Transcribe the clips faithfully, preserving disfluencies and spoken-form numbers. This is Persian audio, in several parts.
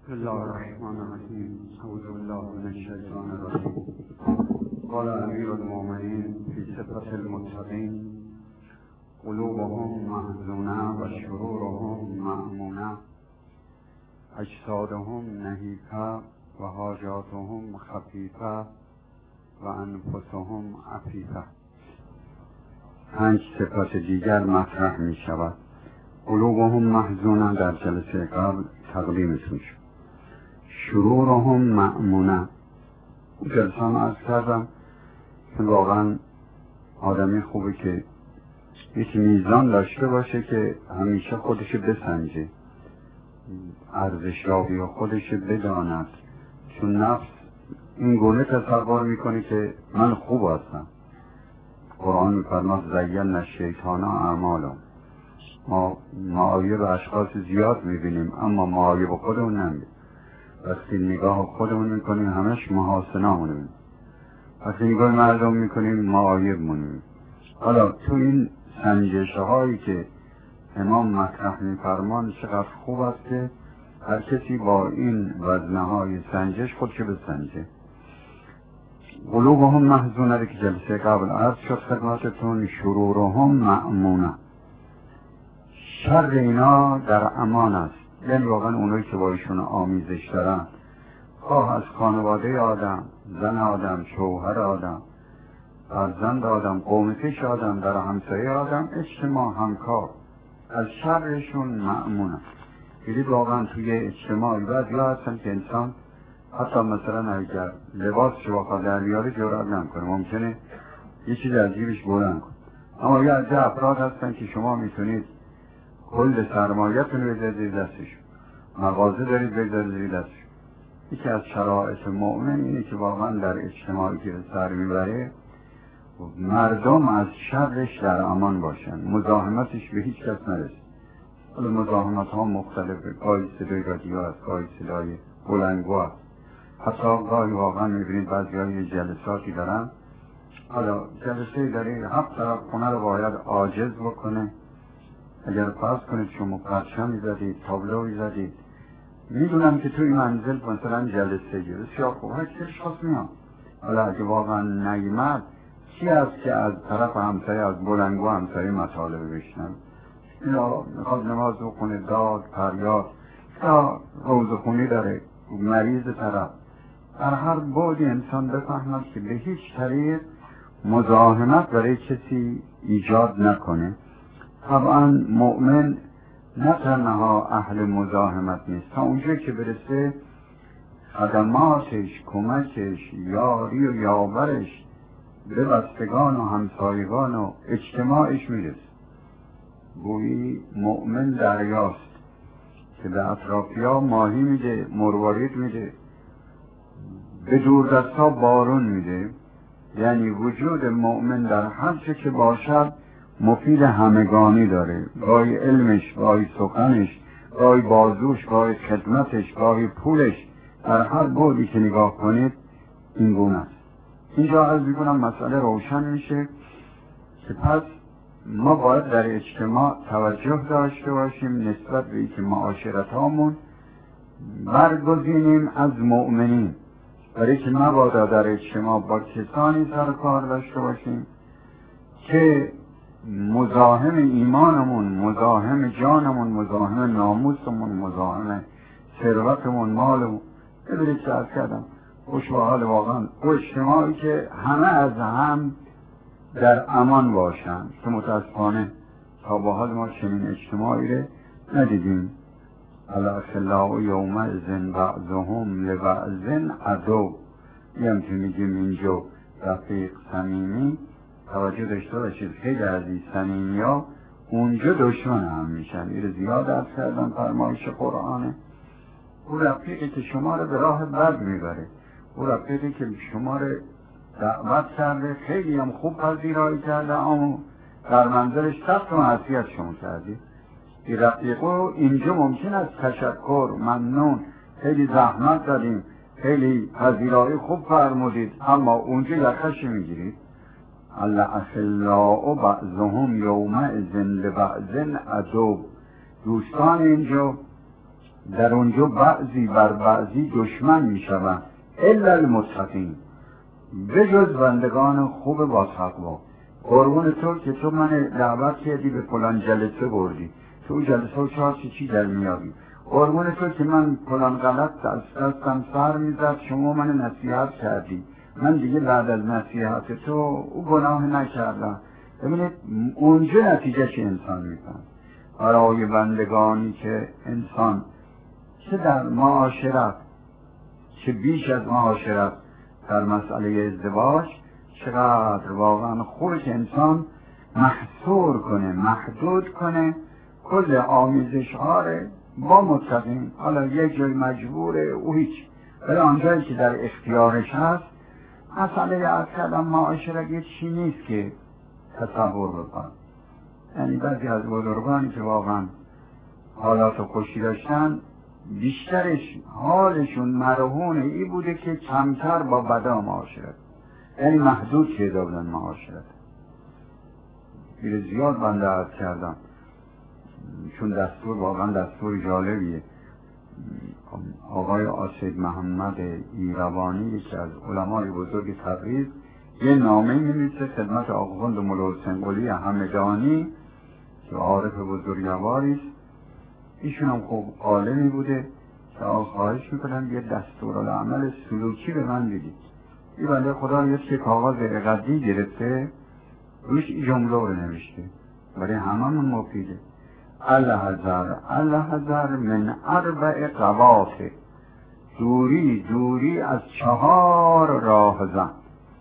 بسم الله الرحمن الرحیم. اعوذ بالله من الشیطان الرجیم. قال امیر المؤمنین فی صفة المتقین قلوبهم محزونة و شرورهم مأمونة اجسادهم نحیفة و حاجاتهم خفیفة و انفسهم عفیفة. پنج صفت دیگر مطرح می شود. قلوبهم محزونة در جلسه قبل تقدیمتون شد. شرورهم مأمونة جلسه هم عرض کردم که واقعا آدمی خوبه که یک میزان داشته باشه که همیشه خودش بسنجه، ارزشیابی و خودش بداند، چون نفس این گونه تصور میکنه که من خوب هستم. قرآن میفرماد زین الشیطان اعمالهم. ما معایب اشخاص زیاد میبینیم اما معایب خودمون نمیبینیم. وقتی نگاه خودمون میکنیم همش محاسنامون میبینیم، وقتی نگاه مردم میکنیم معایب میبینیم. حالا تو این سنجشه هایی که امام مطرح میفرمان چقدر خوب است که هر کسی با این وزنه های سنجش خودشو بسنجه. قلوبهم محزونه که جلسه قبل عرض شد خدمتتون. شرورهم مأمونه، شر اینا در امان است. یعنی واقعا اونایی که با ایشون آمیزش دارن، خواه از خانواده آدم، زن آدم، شوهر آدم، فرزند آدم، قوم پیش آدم، در همسایه آدم، اجتماع، همکار، از شرشون مأمون است. یعنی واقعا توی اجتماعی بعد یا هستن که انسان حتی مثلا اگر لباسش بخواد در بیاره جرأت نمیکنه، ممکنه یه چیز عجیبش بلند کنه. اما یه عده افراد هستن که شما میتونید کل سرمایه‌تون رو بذارید زیر دستشون، مغازه دارید بذارید زیر دستشون. یکی از شرایط مؤمن اینه که واقعا در اجتماعی که سر میبره مردم از شرش در امان باشن، مزاحمتش به هیچ کس نرسه. حالا مزاحمت ها مختلفه، گاهی صدای رادیو هست، گاهی صدای بلندگو هست، حتی گاهی واقعا میبینید بعضی های جلساتی دارن. حالا جلسه داره هفت طرف خونه رو باید عاجز بکنه. اگر فرض کنید شما پرچمی زدید، تابلوی زدید، میدونم که توی منزل مثلا جلسه گیره بسیار خوب هر کسش خواست میام. حالا اگه واقعا نیمد کی است که از طرف همسایه، از بلنگو همسایه مطالبه بشنم؟ اینا میخواد نماز بخونه، داد، فریاد، یا روزخونی داره، مریض طرف. در هر بعدی انسان بفهمد که به هیچ طریق مزاحمت برای کسی ایجاد نکنه. طبعا مؤمن نه تنها اهل مزاحمت نیست، تا اونجایی که برسه خدماتش، کمکش، یاری و یاورش به بستگان و همسایگان و اجتماعش میرسه. گویی مؤمن دریاست که به اطرافیا ماهی میده، مروارید میده، به دوردستا بارون میده. یعنی وجود مؤمن در هر چه که باشد مفید همگانی داره. گاهی علمش، گاهی سخنش، گاهی بازوش، گاهی خدمتش، گاهی پولش، در هر بعدی که نگاه کنید این گونه است. اینجا عرض میکنم مسئله روشن میشه که پس ما باید در اجتماع توجه داشته باشیم نسبت به اینکه معاشرت هامون برگزینیم از مؤمنین، برای که مبادا در اجتماع با کسانی سر کار داشته باشیم که مزاحم ایمانمون، مزاحم جانمون، مزاحم ناموسمون، مزاحم ثروتمون، مالمون. ببینید که از کردم خوش و حال واقعا او اجتماعی که همه از هم در امان باشن، که متاسفانه تا با حال ما چنین اجتماعی رو ندیدیم. الاخلاء یومئذ بعضهم لبعض عدو.یم که میگیم اینجا رفیق صمیمی، توجه داشته باشید خیلی از این صمیمی ها اونجا دشمن هم میشن. این زیاد عرض کردن فرمایش قرآنه. او رفیقی که شما رو به راه بد میبره، او رفیقی که شما رو دعوت کرده، خیلی هم خوب پذیرایی کرده، اما در منزلش سخت و معصیت شما کردی. این رفیقو اینجا ممکن است تشکر، ممنون، خیلی زحمت دادیم، خیلی پذیرایی خوب فرمودید، اما اونجا یخش میگیرید. الاخلاء بعضهم یومئذ لبعض عدو. دوستان اینجا در اونجا بعضی بر بعضی دشمن می شوند الا المتقین، به جز بندگان خوب با تقوا. قربون تو که تو من دعوت کردی به فلان جلسه بردی، تو جلسه و چهار چی چی در میابی. قربون تو که من فلان غلط از دستم سر میزد، شما من نصیحت کردی، من دیگه بعد از نصیحت تو او گناه نکردم. ببینید اونجا نتیجه چه انسان میکنه. برای بندگانی که انسان چه در معاشرت چه بیش از معاشرت در مسئله ازدواج، چقدر واقعا خوبه که انسان محصور کنه، محدود کنه کل آمیزش ها با متقین. حالا یک جای مجبوره او هیچ، ولی آنجایی که در اختیارش هست مسئله از کلام معاشرت یه چی نیست که تصور بکن. یعنی بعضی از بزرگانی که واقعا حالات خوشی داشتن، بیشترش حالشون مرهون ای بوده که کمتر با بدا معاشرت، یعنی محدود شده بودن معاشرت. بیره زیاد بنده عرض کردم چون دستور واقعا دستور جالبیه. آقای آسید محمد ایروانی یکی از علمای بزرگ تبریز یه نامه می‌نویسه خدمت آخوند مولا حسین قلی همدانی که عارف بزرگواری است. ایشون هم خوب عالمی بوده که خواهش میکنم یه دستورالعمل سلوکی به من بدید. این بنده خدا یه که کاغذ قدی گرفته روش این جمله رو نوشته برای هممون مفیده: الحذر الحذر من اربع قواطع، دوری دوری از چهار راهزن: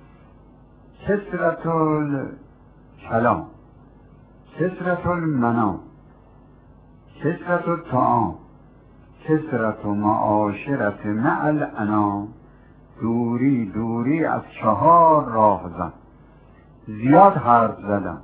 کثرت الکلام، کثرت المنام، کثرت الطعام، کثرت معاشرت مع الانام. دوری دوری از چهار راهزن: زیاد حرف زدن،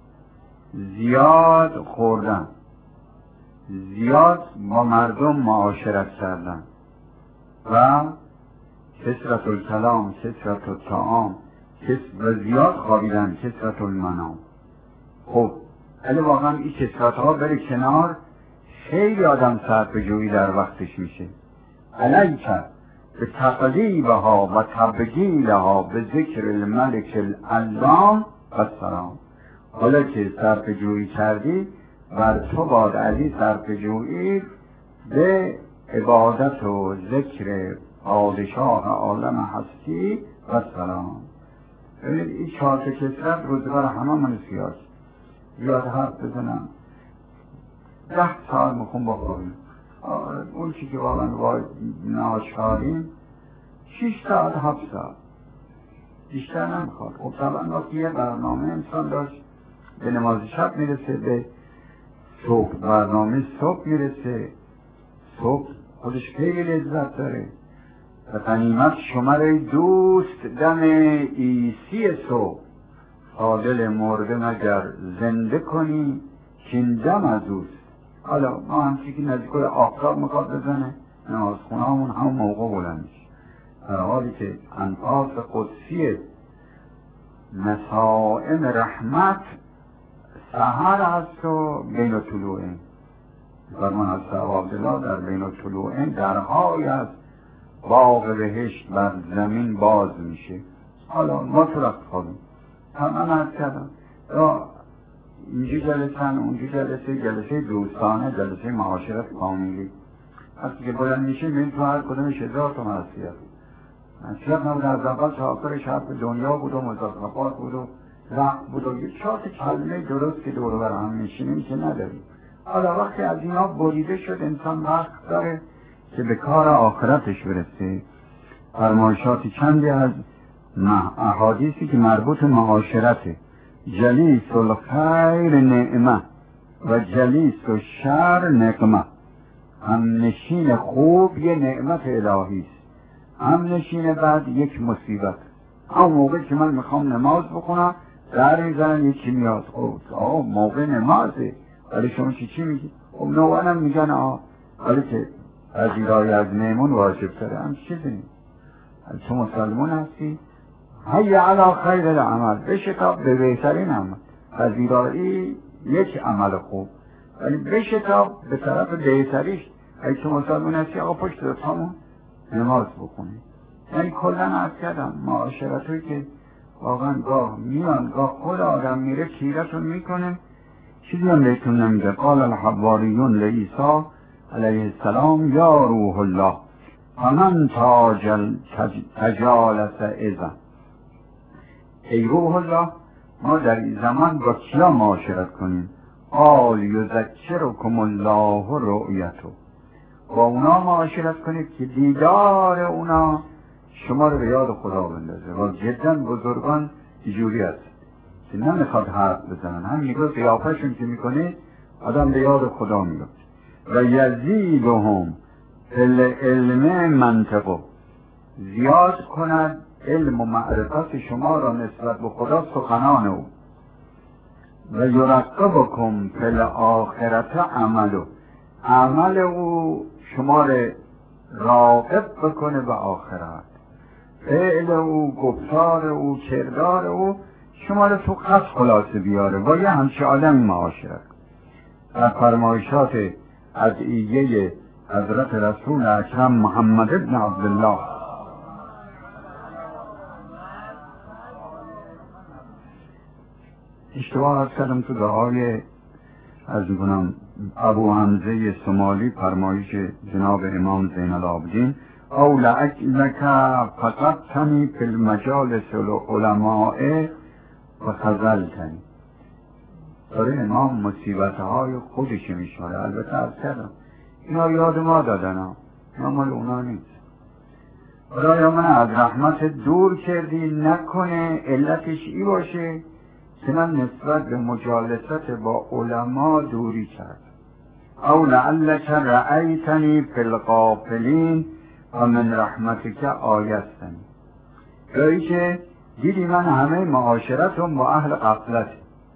زیاد خوردن، زیاد با مردم معاشرت کردن و کثرت الکلام، کثرت الطعام و زیاد خوابیدن، کثرت المنام. خب ولی واقعا این کثرت ها بره کنار، خیلی آدم صرف جویی در وقتش میشه. علیک به تقلیبها و تبجیلها به ذکر الملک العلام و سلام. حالا که صرف جویی کردی، بر تو باد علی صرف جویی به عبادت و ذکر پادشاه عالم هستی و سلام. ببینید این چهار تا کثرت روزگار همه من سیاست. زیاد حرف بزنم ده سال میخون بخوریم، اون چی که واقعا ناچاریم شیش ساعت هفت ساعت بیشتر نمیخواد. خب طبعا وقتی یه برنامه انسان داشت به نماز شب میرسه، به صبح برنامه صبح میرسه، صبح خودش خیلی لذت داره. و غنیمت شمر دوست دم عیسی صبح، عادل مرده مگر زنده کنی کین دم از اوست. حالا ما همچی که نزدیکای آفتاب میخواد بزنه، نماز خونه همون همون موقع بلند میشه، در حالی که انفاس قدسی مسائم رحمت سحر هست و بین طلوعین. فرمان از عبدالله در بین طلوعین درهای از باغ بهشت بر زمین باز میشه. حالا ما تو رفت خوابیم همه عرض کردم اینجا جلسن اونجا جلسه، جلسه دوستانه، جلسه معاشرت کاملی. وقتی که باید میشه میریم تو هر کدومش هزار تا معصیت. معصیت نبود، از اول تا آخرش حرف دنیا بود و مزخرفات بود و رفت بود و یه چهار تا کلمه درست که دور بر هم میشینیم که نداریم. حالا وقتی از اینا بریده شد انسان وقت داره که به کار آخرتش برسه. فرمایشاتی چندی از احادیثی که مربوط معاشرته: جلیس الخیر نعمه و جلیس الشر نقمه. هم نشین خوب یه نعمت الهی است، هم نشین بعد یک مصیبت. اون موقع که من میخوام نماز بخونم در میزنن یکی میاد، آه موقع نمازه، ولی شما چی چی میگی؟ خب نوانم میگن آه، ولی که پذیرایی از میمون واجب تره. هم چیزی تو مسلمون هستی، هی علا خیر العمل، بشتاب به بهترین عمل. پذیرایی یک عمل خوب، ولی بشتاب به طرف بهتریش. اگه که مسلمان هستی آقا پشت دستامون نماز بخونی. یعنی کلن عرض کردم معاشرت هایی که واقعا گاه میان گاه خود آدم میره کیرتون میکنه، چیزی هم بهتون نمیده. قال الحواریون لعیسی علیه السلام یا روح الله فمن تاجل تجالس اذن، ای روح الله ما در این زمان با کیا معاشرت کنیم؟ قال یذکرکم الله رؤیته، با اونا معاشرت کنید که دیدار اونا شما رو به یاد خدا بندازه. و جدا بزرگان اینجوری هست که نمیخواد حرف بزنن، هم نگاه قیافه‌شون که میکنه آدم به یاد خدا میاد. و یزیدهم فی العلم منطقه، زیاد کند علم و معرفت شما را نسبت به خدا سخنان او. و یرقبکم فی الاخرة عمله، عمل او شما را راقب بکنه به آخرت، فعل او، گفتار او، کردار او شما را تو خط خلاصه بیاره. با یه همچه آدمی معاشرت. در فرمایشات ادعیه حضرت رسول اکرم محمد ابن عبدالله اشتباه از کردم تو دعای از میکنم ابو حمزه سمالی، فرمایش جناب امام زین العابدین او لک فقط تنی فی المجالس العلماء و خزل تنی. داره امام مصیبت های خودش میشاره. البته از کردم اینا یاد ما دادن ها، اینا مال اونا نیست. خدایا من از رحمت دور کردی، نکنه علتش ای باشه که من نسبت به مجالست با علما دوری کرد. او لعلک رأیتنی فی الغافلین و من رحمتک آیستنی، جایی که دیدی من همه معاشرتم با اهل غفلت،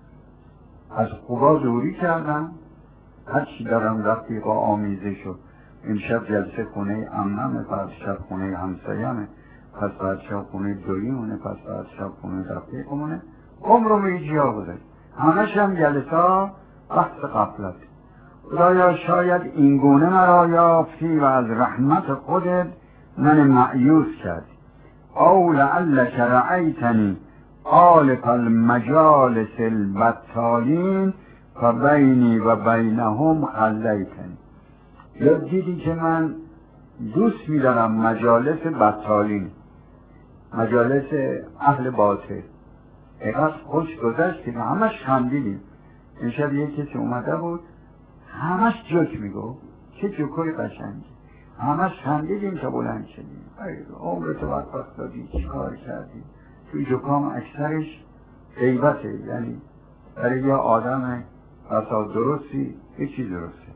از خوبا دوری کردم، هر چی دارم رفیقا آمیزه شد. این شب جلسه خونه عممه، پس شب خونه همسایمه، پس بعد شب خونه دویمونه، پس بعد شب خونه رفیقمونه، عمرو میجیا بوده، همش هم جلسه بحث غفلت. خدایا شاید این گونه مرا یافتی و از رحمت خودت من مأیوس کردی. او لعلک رأیتنی آلف المجالس البطالین فبینی و بینهم خلیتنی، یا دیدی که من دوست می‌دارم مجالس بطالین، مجالس اهل باطل. اینقدر خوش گذشت که همش خندیدیم. این شب یک کسی اومده بود همش جوک میگو، چه جوکای قشنگی، همش خندیدیم تا بلند شدیم. عمرت وقت دادی، چی کار کردی؟ توی جوکام اکثرش غیبته، یعنی برای یه آدم بسا درستی یه چی درسته.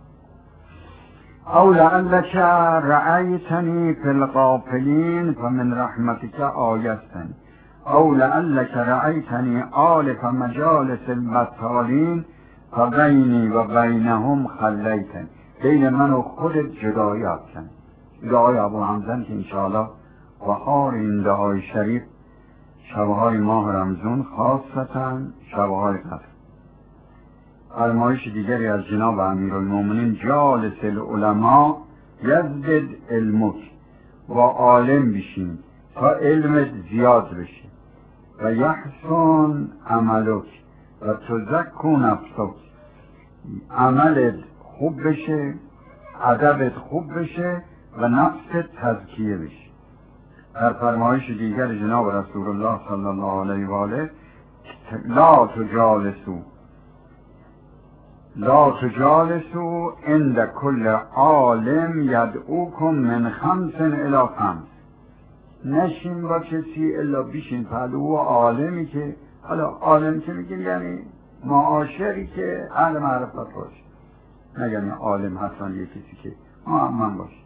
او لعلک رأیتنی فی الغافلین فمن رحمتک آیستنی، او لعلک رأیتنی آلف مجالس البطالین فبینی و بینهم خلیتنی، بین من و خودت جدایی افکن. دعای ابو حمزه که انشاءالله بهار این دعای شریف شبهای ماه رمضان، خاصتا شبهای قدر. فرمایش دیگری از جناب امیرالمومنین جالس العلماء یزدد علمک، با عالم بشین تا علمت زیاد بشه. و یحسن عملک و تزکی نفسک، عملت خوب بشه، ادبت خوب بشه و نفست تزکیه بشه. در فرمایش دیگر جناب رسول الله صلی الله علیه و آله لا تجالسو لا تجالسو عند کل عالم یدعوکم من خمس الی خمس، نشین با کسی الا بیشین پهلو عالمی که، حالا عالم که میگیم یعنی معاشری که اهل معرفت باشه، نه یعنی عالم حتما یه کسی که معمم باشه،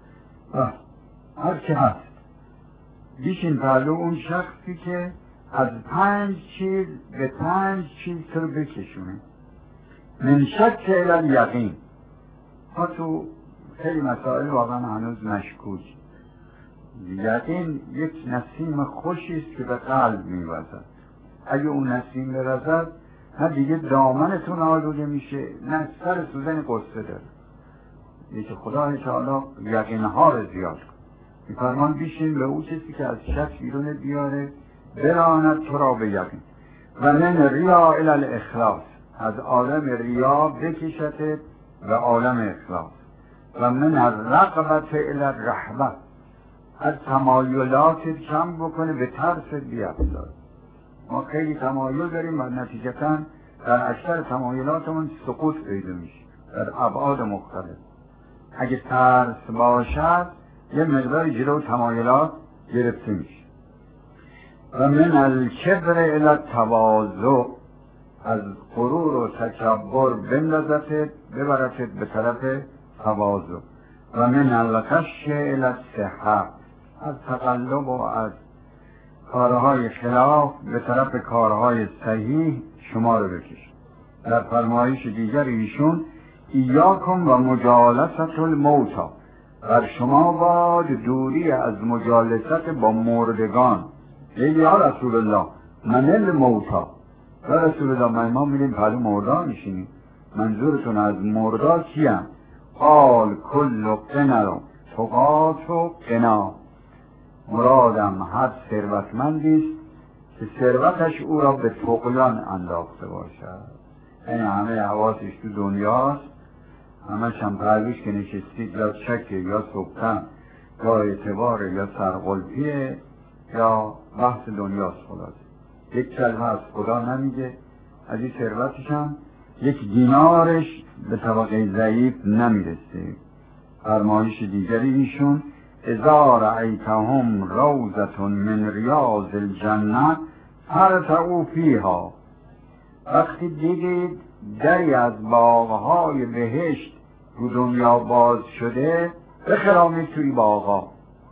هر که هست بیشین پهلو اون شخصی که از پنج چیز به پنج چیز تو رو بکشونه. من شک الی یقین، ها تو خیلی مسائل واقعا هنوز مشکوک. یقین یک نسیم خوشی است که به قلب میوزد. اگه اون نسیم برزد نه دیگه دامنتون آلوده میشه، نه سر سوزن قصه داره. یکی خدا تعالی یقینها رو زیاد کن. میفرمان بیشین به او کسی که از شک بیرون بیاره براند تو را به یقین و من ریا الی الاخلاص، از عالم ریا بکشت و عالم اخلاص و من الرغبت الی الرهبه، از تمایلات کم بکنه به ترس بیافزاد. ما خیلی تمایل داریم و نتیجتا در اکثر تمایلاتمون سقوط پیدا میشه در ابعاد مختلف. اگه ترس باشد یه مقدار جلو تمایلات گرفته میشه. و من الکبر الی التواضع، از غرور و تکبر بندازتت ببرتت به طرف تواضع. و من الغش الی الصحه، از تقلب و از کارهای خلاف به طرف کارهای صحیح شما رو بکش. در فرمایش دیگر ایشون ایاکم و مجالست الموتی، بر شما باد دوری از مجالست با مردگان. یا رسول الله من الموتی، یا رسول الله من ما میریم پلو مردان میشینیم، منظورتون از مردا کیم؟ قال کل قنا تقات و قنا، مرادم هر ثروتمندی است که ثروتش او را به طغیان انداخته باشد. یعنی همه حواسش تو دنیاست، همش هم پرویش که نشستید یا چکه یا سبتن یا اعتبار یا سرقلپیه یا بحث دنیاست. خلاص یک کلمه از خدا نمیگه، از این ثروتش هم یک دینارش به طبقه ضعیف نمیرسه. فرمایش دیگری ایشون اذا رأیتهم روضة من ریاض الجنه فارتعوا فیها، وقتی دیدید دری از باغهای بهشت رو دنیا باز شده بخرامید توی باغها.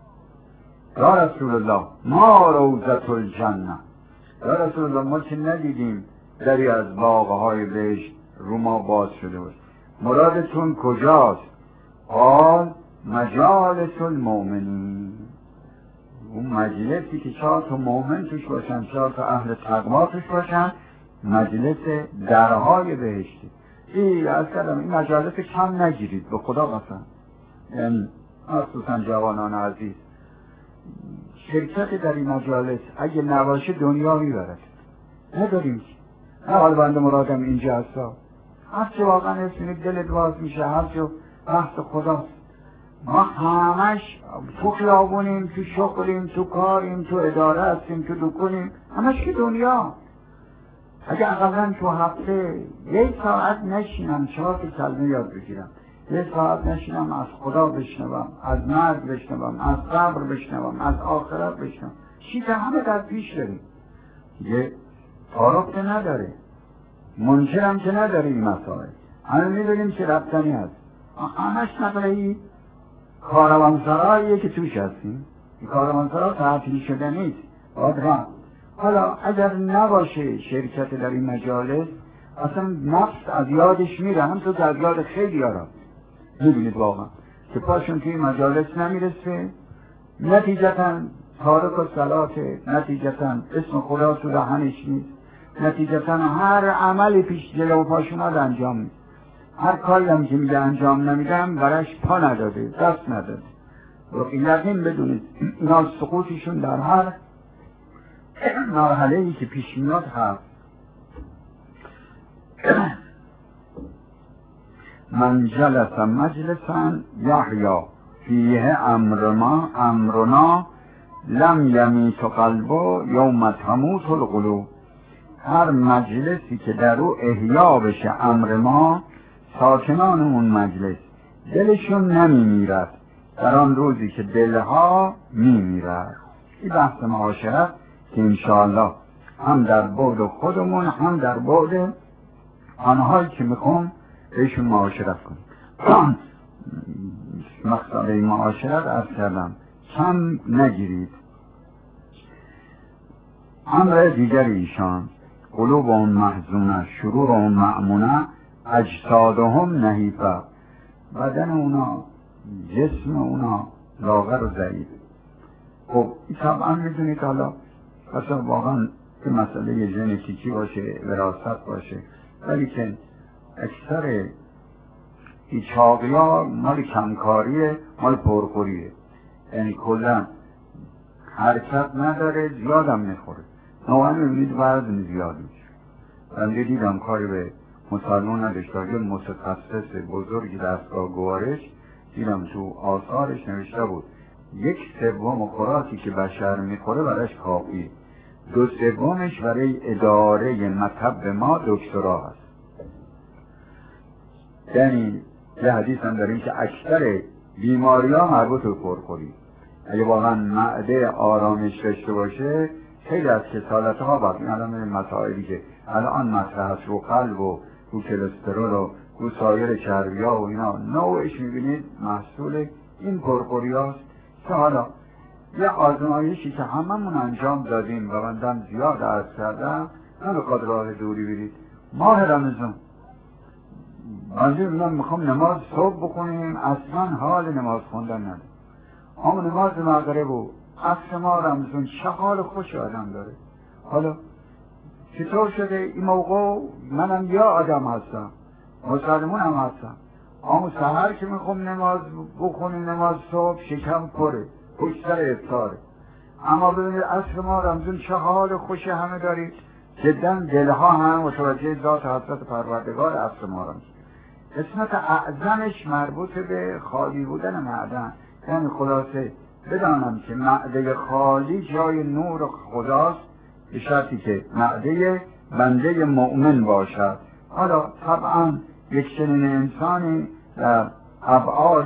یا رسول الله ما روضة الجنه، یا رسول الله ما که ندیدیم دری از باغهای بهشت رو ما باز شده بود، مرادتون کجاست؟ قال مجالس المؤمنین، اون مجلسی که چهار تا مؤمن توش باشن، چهار تا اهل تقوا توش باشن، مجلس درهای بهشتی. این از کردم این مجالس کم نگیرید به خدا قسم، یعنی خصوصا جوانان عزیز، شرکت در این مجالس اگه نباشه دنیا میبرد. نداریم که نه حال بنده مرادم اینجا هستا، هرچه واقعا اسمید دلت باز میشه، هرچه بحث خداست. ما همش تو خیابونیم، تو شغلیم، تو کاریم، تو اداره هستیم، تو دکونیم، همش که دنیا. اگه اقلا تو هفته یک ساعت نشینم چهار تا کلمه یاد بگیرم، یک ساعت نشینم از خدا بشنوم، از مرگ بشنوم، از صبر بشنوم، از آخرت بشنوم، چیز همه در پیش داریم. یه تعارف که نداره، منکرم که نداره این مسائل، همه میدونیم که رفتنی هست. همش نقلهی کاروانسراییه که توش هستیم. این کاروانسرا تعطیل شده نیست، باید رفت. حالا اگر نباشه شرکت در این مجالس اصلا نفس از یادش میره، همونطور که از یاد خیلی یارا میبینید واقعا که پاشون توی مجالس نمیرسه، نتیجتا تارک و صلاته، نتیجتا اسم خدا تو دهنش نیست، نتیجتا هر عملی پیش جلو پاشون ها انجام نیست، هر کاری هم که میگه انجام نمیدم برش پا نداده، دست نداده. این یقین بدونید اینا سقوطشون در هر مرحله‌ای که پیش میاد هست. من جلس مجلسا یحیا فیه امرنا امرنا لم یمیت قلبه یوم تموت القلوب، هر مجلسی که در او احیا بشه امر ما، ساکنان اون مجلس دلشون نمیمیرد در آن روزی که دلها میمیرد. این بحث معاشرت که انشاءالله هم در بعد خودمون هم در بعد آنهایی که میخوام بهشون معاشرت کنیم. مقصد این معاشرت از کردم کم نگیرید. امر دیگر ایشان قلوب اون محزونه شرور اون مأمونه اجسادهم نحیفه، بدن اونا جسم اونا لاغر و ضعیف. خب این طبعا میدونید حالا مثلا واقعا که مسئله ژنتیکی باشه، وراثت باشه، ولی که اکثر این چاقی ها مال کمکاریه، مال پرخوریه، یعنی کلا حرکت نداره، زیادم میخوره، نوعا میبینید وزن زیاد میشه. من دیدم کاری به مسلمان نداشت، یه متخصص بزرگی دستگاه گوارش دیدم تو آثارش نوشته بود یک سوم خوراکی که بشر میخوره برایش کافی، دو سومش برای اداره مطب ما دکترا هست. یعنی یه حدیث هم داریم که اکثر بیماری ها مربوط به پرخوری. اگه واقعا معده آرامش داشته باشه خیلی از کسالت ها باقی الان مسائلی که الان مطرح است رو قلب و رو کلسترول و رو سایر چربی ها و اینا نوعش میبینید محصول این پرخوری هاست. که حالا یه آزمایشی که هممون انجام دادیم و من زیاد عرض کردم، نه بخواد راه دوری برید، ماه رمضان منظور من میخوام نماز صبح بکنیم، اصلا حال نماز خوندن نداره، اما نماز مغرب و عصر ما رمضان چه حال خوش آدم داره. حالا چطور شده این موقع منم یا آدم هستم، مسلمون هم هستم، اما سحر که میخوام نماز بخونیم نماز صبح شکم پره، پشت سر افطاره. اما ببینید عصر ما رمضان چه حال خوش همه دارید، جدا دلها هم متوجه ذات حضرت پروردگار عصر ما رمضان. قسمت اعظمش مربوط به خالی بودن معدن، یعنی خلاصه بدانم که معده خالی جای نور خداست، به شرطی که معده بنده مؤمن باشد. حالا طبعا یک چنین انسانی در ابعاد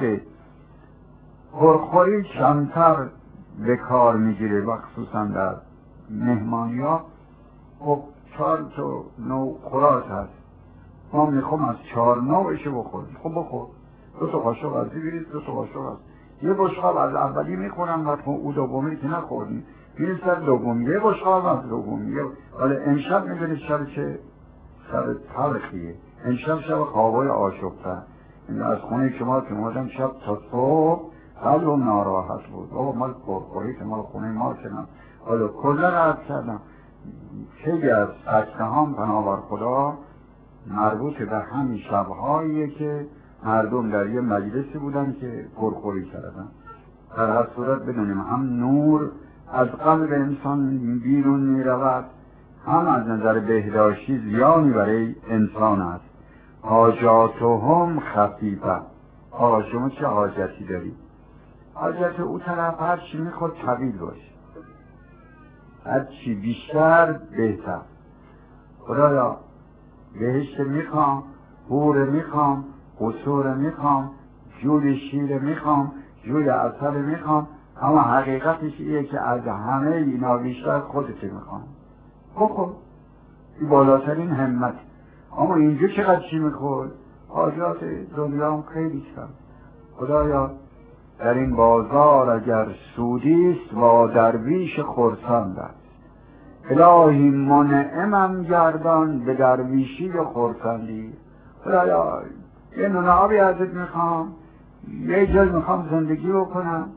پرخوری کمتر به کار میگیره و خصوصا در مهمانی ها. خب چهار تا نوع خوراک هست، ما میخوام از چهار نوعش بخوریم. خب بخور، دو تا قاشق از بیرید، دو تا قاشق از یه بشقاب از اولی میخورم و او دومی که نخوردیم میریم سر دومی، یه بشقاب از دومی. حالا امشب میدونید شب چه شب تلخیه، امشب شب خوابای آشفته. از خونه شما که مادم شب تا صبح قلبم ناراحت بود، بابا مال پرخوری که مال خونه ما کنم. حالا کلا رد کردم خیلی از سکته هم پناهبر خدا مربوط به همین شبهاییه که مردم در یه مجلسی بودن که پرخوری کردن. در هر صورت بدونیم هم نور از قلب انسان بیرون می رود، هم از نظر بهداشتی زیانی برای انسان است. حاجاتهم خفیفه. آقا شما چه حاجتی داری؟ حاجت او طرف هر چی میخواد طویل باشه، هر چی بیشتر بهتر. خدایا بهشت میخوام، حور میخوام، قصور میخوام، جوی شیر میخوام، جوی عسل میخوام، اما حقیقتش ایه که از همه اینا بیشتر خودت میخوام. بخور، این بالاترین همت. اما اینجا چقدر چی میخورد؟ حاجات دنیا هم خیلی کم. خدایا در این بازار اگر سودیست و درویش خرسند است، الهی منعمم گردان به درویشی و خرسندی. خدایا یه نون آبی ازت میخوام، یه جای میخوام زندگی بکنم،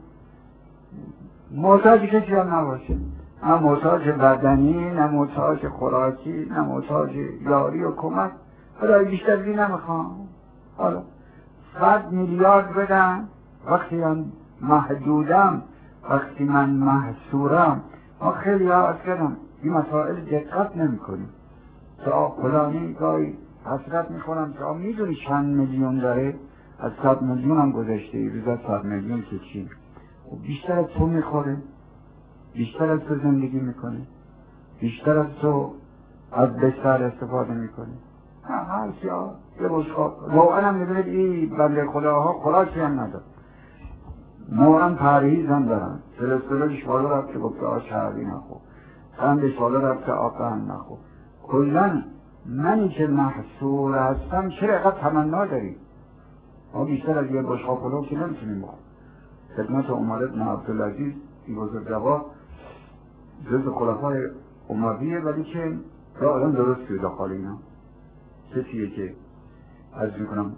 محتاج کسی هم نباشه، نه محتاج بدنی، نه محتاج خوراکی، نه محتاج یاری و کمک. خدای بیشتر دی نمیخوام. حالا صد میلیارد بدن وقتی من محدودم، وقتی من محصورم. ما خیلی ها کردم این مسائل دقت نمی کنیم. تا فلانی گاهی حسرت میخورم که میدونی چند میلیون داره، از صد میلیون هم گذشته، روزا صد میلیون که چی؟ بیشتر از تو میخوره، بیشتر از تو زندگی میکنه، بیشتر از تو از بستر استفاده میکنه. هر چی ها یه بشقاب واقعا هم میبینید این بنده خداها خوراکی هم نداره، نوعا پرهیز هم دارن. کلسترولش بالا رفت که گفته آ چربی نخور، قندش بالا رفت که آ قند نخور. کلا منی که محصور هستم چرا اینقدر تمنا داری؟ ما بیشتر از یه بشقاب پلو که نمیتونیم بخوریم. خدمت عمر بن عبدالعزیز این بزرگوار جز خلفای امویه، ولی که را آدم درست که داخل اینا کسیه که عرض میکنم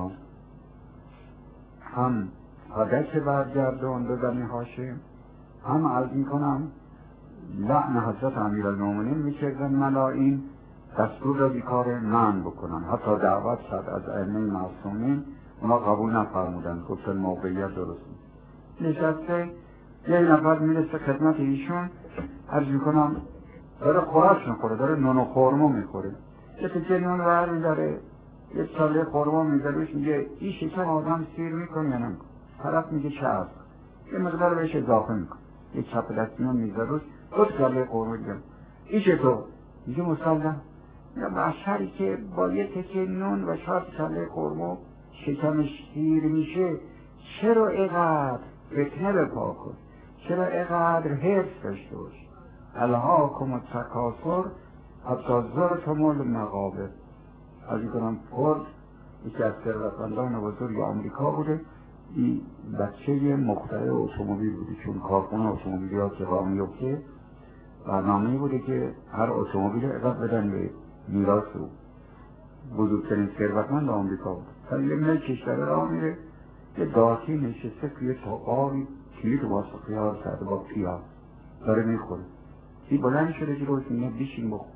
هم حدث برگردان به بنی هاشم، هم عرض میکنم لعن حضرت امیرالمومنین میکردن ملائین دستور را بیکار من بکنن، حتی دعوت شد از ائمه معصومین اونا قبول نفرمودن، گفتن موقعیت درست نیست. نشسته یه نفر میرسه خدمت ایشون، عرض میکنم داره خوراک میخوره، داره نون و خورما میخوره، یه تکه نون ور میداره، یه چاله خورما میداره، میگه این شکم آدم سیر میکنه یا نمیکنه؟ طرف میگه چه هست؟ یه مقدار بهش اضافه میکنه، یه چپ دست نون میذاره، دو چاله خورما میگه این چطور؟ میگه مسلم. یا بشری که با یه تکه نون و چهار چاله خورما شکمش سیر میشه، چرا اینقدر فتنه به پا کن؟ چرا اینقدر حرص داشته باشه؟ الهاکم التکاثر حتی زرتم المقابر. از این کنم فورد یکی از ثروتمندان بزرگ آمریکا بوده، این بچه مخترع اتومبیل بوده، چون کارخونه اتومبیلات که راه میفته برنامه‌ای بوده که هر اتومبیل عقب بدن به میراث او. بزرگترین ثروتمند آمریکا بود. تا یه میل کشور راه میره، یه داتی نشسته توی تاقاری کلید واسه خیار کرده با پیاز داره میخوره. این بلند شده جلوش میگه بیشین بخور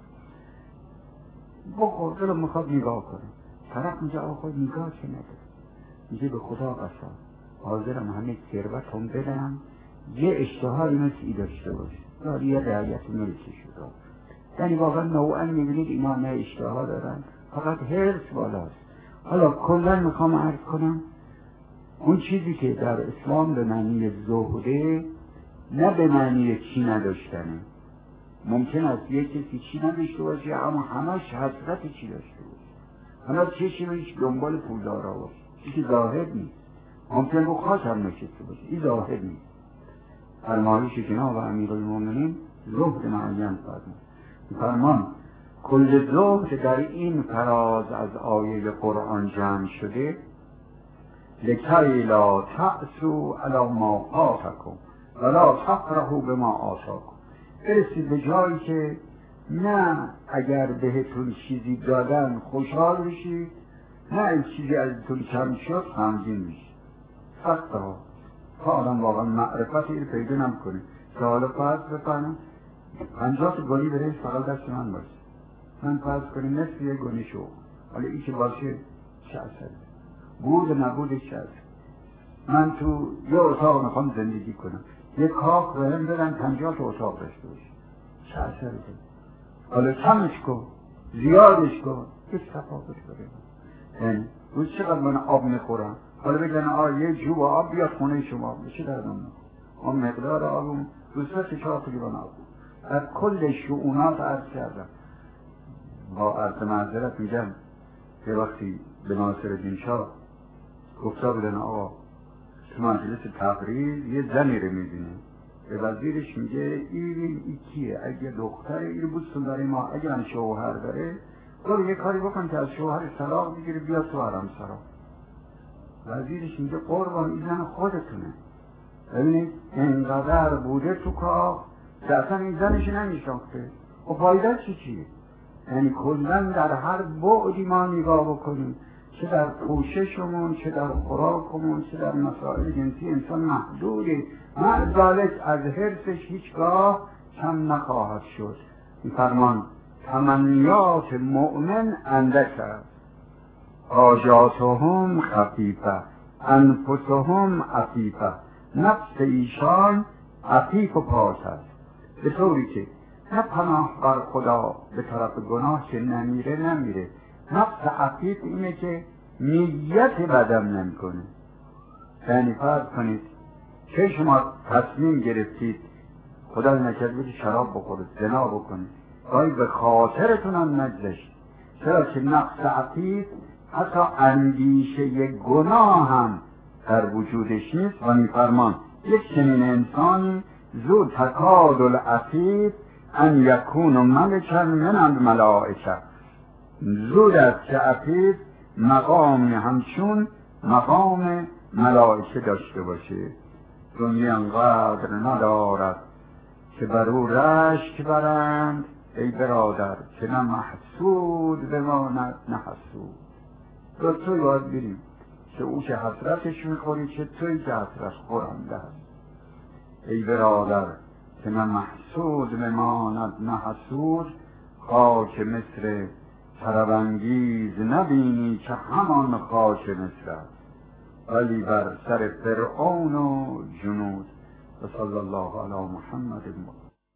بخور دلم میخواد نگاه کنه. طرف میگه آقا نگاه چه نداره؟ میگه به خدا قسم حاضرم همه ثروتم بدم یه اشتهایی مثل ای داشته باشه، داری یه رعیت ملکی شده. یعنی واقعا نوعا میبینید اینا نه اشتها دارن، فقط حرص بالاست. حالا کلا میخوام عرض کنم اون چیزی که در اسلام به معنی زهده نه به معنی چی نداشتنه. ممکن است یک کسی چی نداشته باشه اما همش حسرت چی داشته باشه، همه چشمش دنبال پولدارا باشه، چیزی زاهد نیست. ممکن رو خاص هم نشسته باشه، این زاهد نیست. فرمایش جناب امیرالمومنین زهد معین فرمود. فرمان کل زهد در این فراز از آیه قرآن جمع شده لکی لا تأسوا علی ما فاتکم ولا تفرحوا بما آتاکم. برسید به جایی که نه اگر بهتون چیزی دادن خوشحال بشید، نه این چیزی ازتون کم شد غمگین میشید. سخته ها تا آدم واقعا معرفت این پیدا نمیکنه که حالا فرض بکنم پنجاه گلی برش فقط دست من باشه، من فرض کنیم نصف یک گلی شو، حالا این که باشه چه اثره؟ بود نبودش چه اثره؟ من تو یه اتاق میخوام زندگی کنم، یه کاخ به هم بدن پنجاه تا اتاق داشته باشه، چه اثره ده؟ حالا کمش کن زیادش کن هیچ تفاوت بده. یعنی روز چقدر من آب میخورم، حالا بگن آه یه جوب آب بیاد خونه شما بشه در من اون مقدار آبم روز سه چهار لیوان آب از کل شؤونات عرض کردم. با عرض معذرت میگم یه وقتی به ناصرالدین شاه گفتا بودن آقا تو مجلس تقریر یه زنی رو میبینه، به وزیرش میگه این ای کیه؟ اگه دختر این بودستون داره ما، اگه هم شوهر داره برو یه کاری بکن که از شوهر طلاق بگیره بیاد تو حرم سرا. وزیرش میگه قربان این زن خودتونه. ببینید اینقدر بوده تو کاخ که اصلا این زنش نمیشناخته و فایده چی چیه؟ یعنی کلن در هر بعدی ما نگاه بکنیم، چه در پوششمون، چه در خوراکمون، چه در مسائل جنسی انسان محدوده، معذالک از حرصش هیچگاه کم نخواهد شد. این فرمان تمنیات مؤمن اندک است، حاجاتهم خفیفه انفسهم عفیفه. نفس ایشان عفیف و پاک است، به طوری که نه پناه بر خدا به طرف گناه که نمیره نمیره. نفس عفیف اینه که نیت بدم نمیکنه. یعنی فرض کنید که شما تصمیم گرفتید خدا نکرده بودی شراب بخورید، زنا بکنید، گاهی به خاطرتون هم نگذشت، چرا که نفس عفیف حتی اندیشه گناه هم در وجودش نیست. و میفرمان یک چنین انسانی زود تکاد العفیف ان یکون ملکا من الملائکه، زود است که عفیف مقامی همچون مقام ملائکه داشته باشه. دنیا انقدر ندارد که بر او رشک برند، ای برادر که نه محسود بماند نه حسود. تو توی باید بریم که او که حسرتش میخوری چه توی که حسرت خورنده هست. ای برادر که نه محسود بماند نه حسود، خاک مصر طرب‌انگیز نبینی که همان خاک مصر است. ولی بر سر فرعون و جنود. و صلی الله علی محمد.